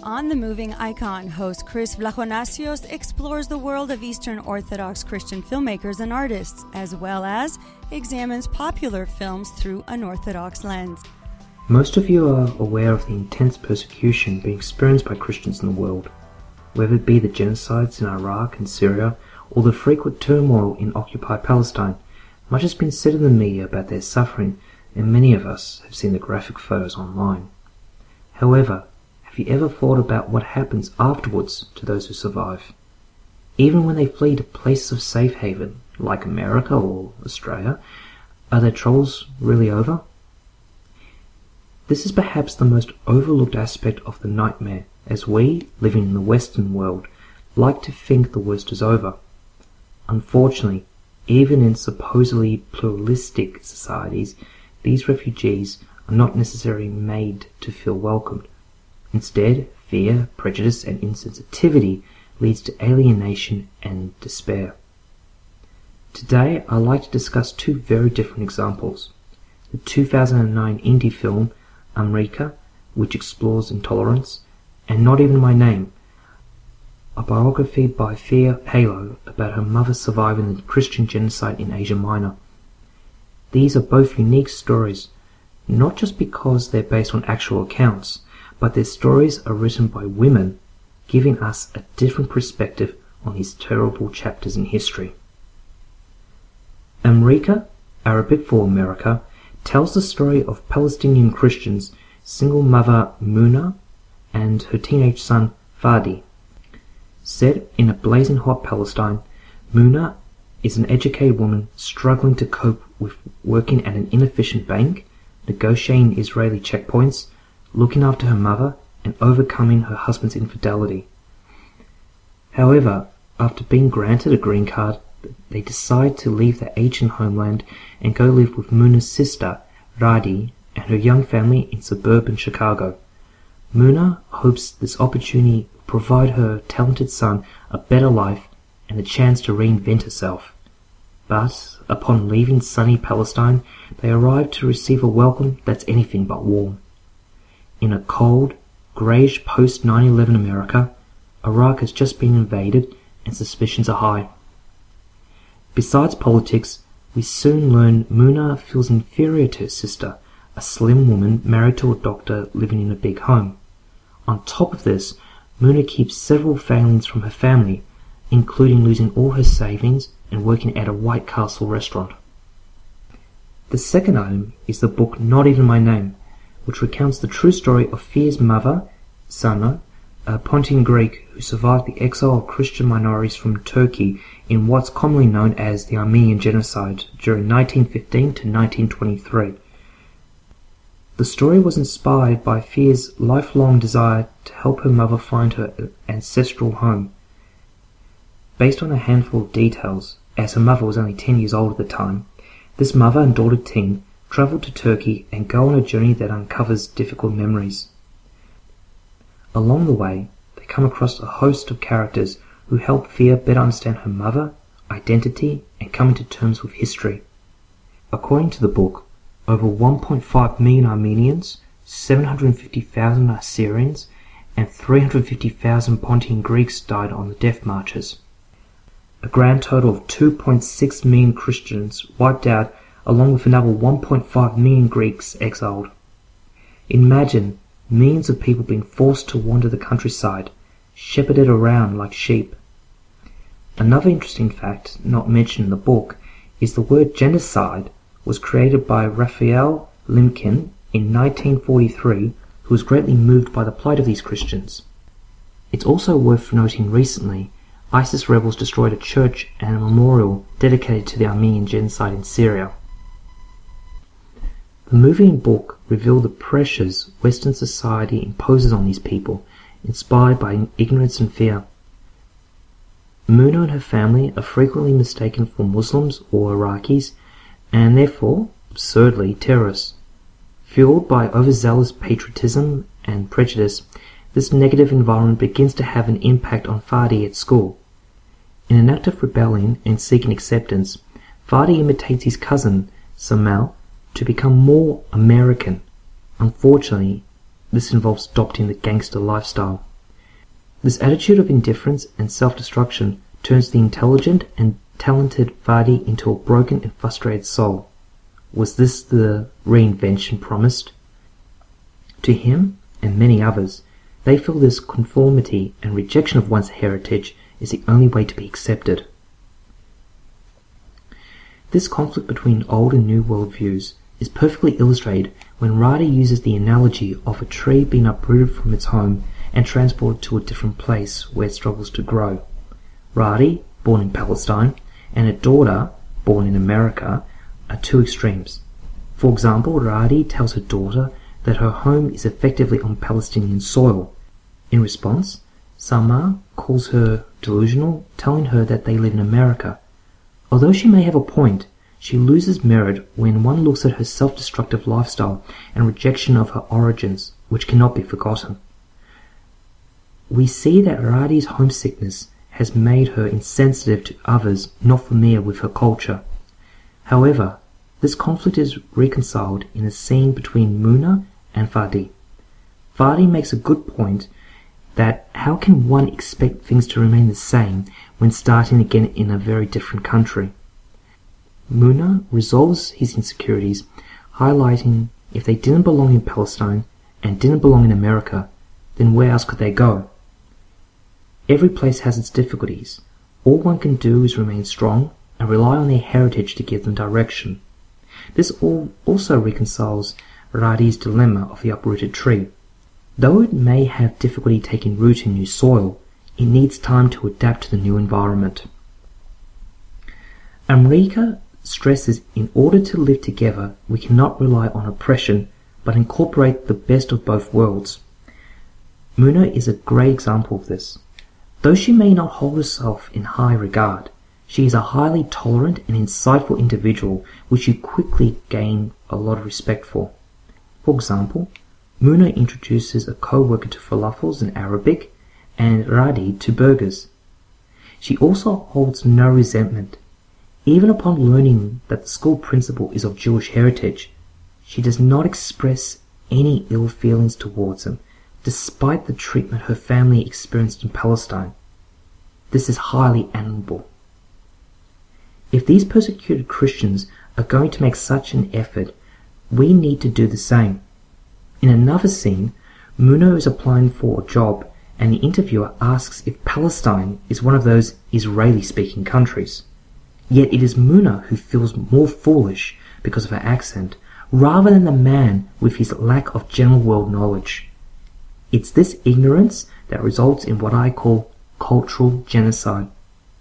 On The Moving Icon, host Chris Vlajonasios explores the world of Eastern Orthodox Christian filmmakers and artists, as well as examines popular films through an Orthodox lens. Most of you are aware of the intense persecution being experienced by Christians in the world, whether it be the genocides in Iraq and Syria or the frequent turmoil in occupied Palestine. Much has been said in the media about their suffering, and many of us have seen the graphic photos online. However, have you ever thought about what happens afterwards to those who survive? Even when they flee to places of safe haven, like America or Australia, are their troubles really over? This is perhaps the most overlooked aspect of the nightmare, as we, living in the Western world, like to think the worst is over. Unfortunately, even in supposedly pluralistic societies, these refugees are not necessarily made to feel welcomed. Instead, fear, prejudice, and insensitivity leads to alienation and despair. Today, I'd like to discuss two very different examples. The 2009 indie film, Amrika, which explores intolerance, and Not Even My Name, a biography by Thea Halo about her mother surviving the Christian genocide in Asia Minor. These are both unique stories, not just because they're based on actual accounts, but their stories are written by women, giving us a different perspective on these terrible chapters in history. Amrika, Arabic for America, tells the story of Palestinian Christians, single mother Muna and her teenage son Fadi. Set in a blazing hot Palestine, Muna is an educated woman struggling to cope with working at an inefficient bank, negotiating Israeli checkpoints, looking after her mother, and overcoming her husband's infidelity. However, after being granted a green card, they decide to leave their ancient homeland and go live with Muna's sister, Radi, and her young family in suburban Chicago. Muna hopes this opportunity will provide her talented son a better life and the chance to reinvent herself. But, upon leaving sunny Palestine, they arrive to receive a welcome that's anything but warm. In a cold, greyish post-9/11 America, Iraq has just been invaded and suspicions are high. Besides politics, we soon learn Muna feels inferior to her sister, a slim woman married to a doctor living in a big home. On top of this, Muna keeps several failings from her family, including losing all her savings and working at a White Castle restaurant. The second item is the book Not Even My Name, which recounts the true story of Thea's mother, Sana, a Pontian Greek who survived the exile of Christian minorities from Turkey in what's commonly known as the Armenian Genocide during 1915 to 1923. The story was inspired by Thea's lifelong desire to help her mother find her ancestral home. Based on a handful of details, as her mother was only 10 years old at the time, this mother and daughter team travel to Turkey and go on a journey that uncovers difficult memories. Along the way, they come across a host of characters who help Thea better understand her mother, identity, and come to terms with history. According to the book, over 1.5 million Armenians, 750,000 Assyrians, and 350,000 Pontian Greeks died on the death marches. A grand total of 2.6 million Christians wiped out, along with another 1.5 million Greeks exiled. Imagine millions of people being forced to wander the countryside, shepherded around like sheep. Another interesting fact not mentioned in the book is the word genocide was created by Raphael Lemkin in 1943, who was greatly moved by the plight of these Christians. It's also worth noting recently, ISIS rebels destroyed a church and a memorial dedicated to the Armenian genocide in Syria. The movie and book reveal the pressures Western society imposes on these people, inspired by ignorance and fear. Muna and her family are frequently mistaken for Muslims or Iraqis, and therefore, absurdly, terrorists. Fueled by overzealous patriotism and prejudice, this negative environment begins to have an impact on Fadi at school. In an act of rebellion and seeking acceptance, Fadi imitates his cousin, Samal, to become more American. Unfortunately, this involves adopting the gangster lifestyle. This attitude of indifference and self-destruction turns the intelligent and talented Vadi into a broken and frustrated soul. Was this the reinvention promised? To him, and many others, they feel this conformity and rejection of one's heritage is the only way to be accepted. This conflict between old and new worldviews is perfectly illustrated when Radi uses the analogy of a tree being uprooted from its home and transported to a different place where it struggles to grow. Radi, born in Palestine, and a daughter, born in America, are two extremes. For example, Radi tells her daughter that her home is effectively on Palestinian soil. In response, Samar calls her delusional, telling her that they live in America. Although she may have a point, she loses merit when one looks at her self-destructive lifestyle and rejection of her origins, which cannot be forgotten. We see that Radi's homesickness has made her insensitive to others not familiar with her culture. However, this conflict is reconciled in a scene between Muna and Vadi. Vadi makes a good point that how can one expect things to remain the same when starting again in a very different country? Muna resolves his insecurities, highlighting if they didn't belong in Palestine and didn't belong in America, then where else could they go? Every place has its difficulties. All one can do is remain strong and rely on their heritage to give them direction. This also reconciles Radi's dilemma of the uprooted tree. Though it may have difficulty taking root in new soil, it needs time to adapt to the new environment. Amrika stresses in order to live together, we cannot rely on oppression, but incorporate the best of both worlds. Muna is a great example of this. Though she may not hold herself in high regard, she is a highly tolerant and insightful individual which you quickly gain a lot of respect for. For example, Muna introduces a co-worker to falafels in Arabic and Radi to burgers. She also holds no resentment. Even upon learning that the school principal is of Jewish heritage, she does not express any ill feelings towards him, despite the treatment her family experienced in Palestine. This is highly admirable. If these persecuted Christians are going to make such an effort, we need to do the same. In another scene, Muna is applying for a job and the interviewer asks if Palestine is one of those Israeli-speaking countries. Yet it is Muna who feels more foolish because of her accent, rather than the man with his lack of general world knowledge. It's this ignorance that results in what I call cultural genocide.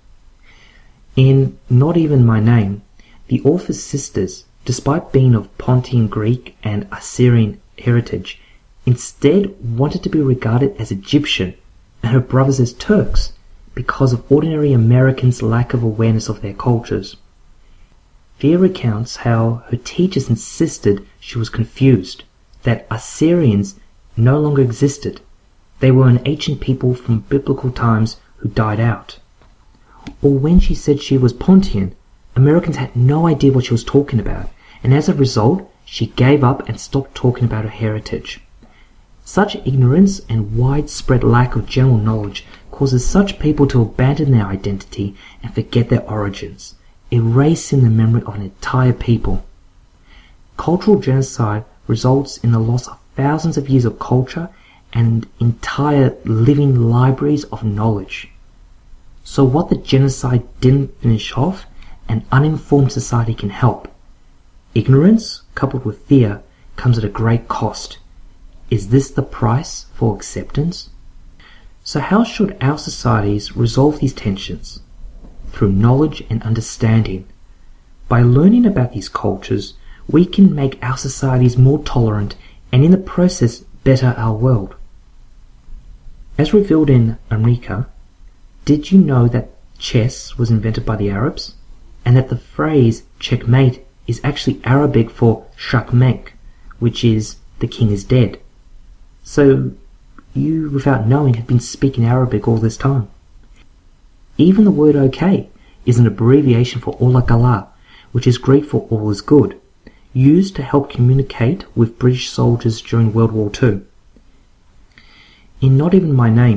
In Not Even My Name, the author's sisters, despite being of Pontian Greek and Assyrian heritage, instead wanted to be regarded as Egyptian and her brothers as Turks because of ordinary Americans' lack of awareness of their cultures. Thea recounts how her teachers insisted she was confused, that Assyrians no longer existed. They were an ancient people from biblical times who died out. Or when she said she was Pontian, Americans had no idea what she was talking about, and as a result, she gave up and stopped talking about her heritage. Such ignorance and widespread lack of general knowledge causes such people to abandon their identity and forget their origins, erasing the memory of an entire people. Cultural genocide results in the loss of thousands of years of culture and entire living libraries of knowledge. So what the genocide didn't finish off, an uninformed society can help. Ignorance, coupled with fear, comes at a great cost. Is this the price for acceptance? So how should our societies resolve these tensions? Through knowledge and understanding. By learning about these cultures, we can make our societies more tolerant and in the process better our world. As revealed in Amrika, did you know that chess was invented by the Arabs? And that the phrase checkmate is actually Arabic for shakmek, which is the king is dead. So you, without knowing, have been speaking Arabic all this time. Even the word okay is an abbreviation for Ola Gala, which is Greek for all is good, used to help communicate with British soldiers during World War II. In Not Even My Name,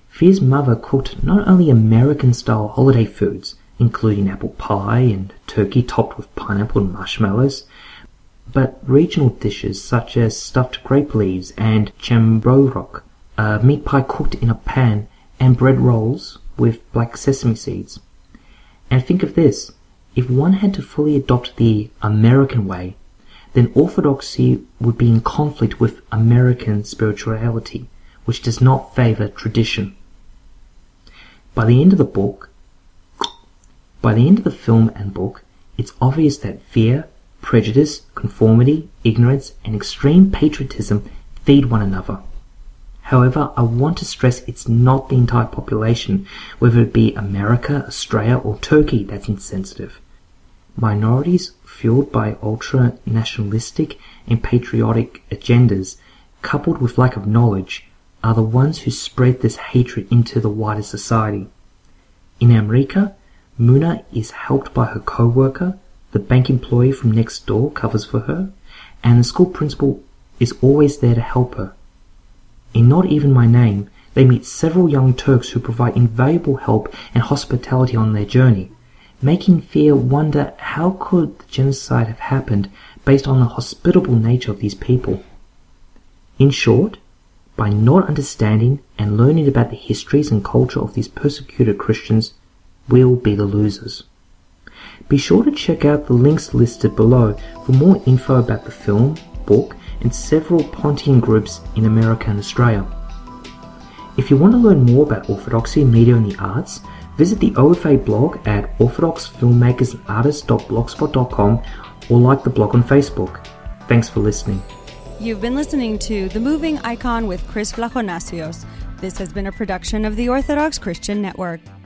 Fear's mother cooked not only American-style holiday foods, including apple pie and turkey topped with pineapple and marshmallows, but regional dishes such as stuffed grape leaves and chambrorok, a meat pie cooked in a pan, and bread rolls with black sesame seeds. And think of this, if one had to fully adopt the American way, then orthodoxy would be in conflict with American spirituality, which does not favor tradition. By the end of the film and book, it's obvious that fear, prejudice, conformity, ignorance, and extreme patriotism feed one another. However, I want to stress it's not the entire population, whether it be America, Australia, or Turkey, that's insensitive. Minorities fueled by ultra-nationalistic and patriotic agendas, coupled with lack of knowledge, are the ones who spread this hatred into the wider society. In America, Muna is helped by her co-worker, the bank employee from next door covers for her, and the school principal is always there to help her. In Not Even My Name, they meet several young Turks who provide invaluable help and hospitality on their journey, making Fear wonder how could the genocide have happened based on the hospitable nature of these people. In short, by not understanding and learning about the histories and culture of these persecuted Christians, we'll be the losers. Be sure to check out the links listed below for more info about the film, book, and several Pontian groups in America and Australia. If you want to learn more about orthodoxy, media and the arts, visit the OFA blog at orthodoxfilmmakersartists.blogspot.com or like the blog on Facebook. Thanks for listening. You've been listening to The Moving Icon with Chris Vlachonasios. This has been a production of the Orthodox Christian Network.